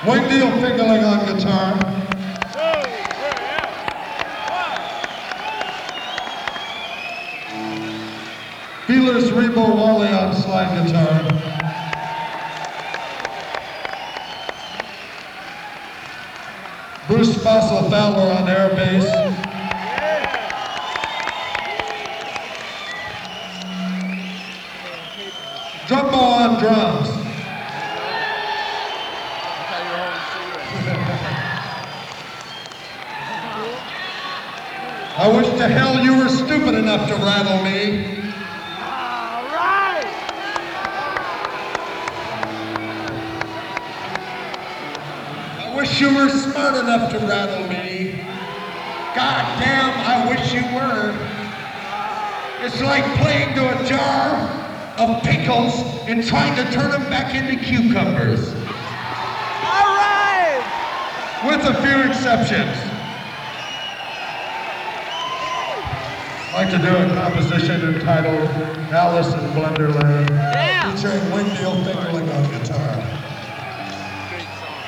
Wayne Deal Fingerling on guitar. Felix Rebo Wally on slide guitar. Bruce Fossil Fowler on air bass. Drumbo on drums. I wish to hell you were stupid enough to rattle me. All right. I wish you were smart enough to rattle me. God damn, I wish you were. It's like playing to a jar of pickles and trying to turn them back into cucumbers. All right. With a few exceptions. I'd like to do a composition entitled Alice in Blunderland, featuring Wayne Deal Fingerling on guitar.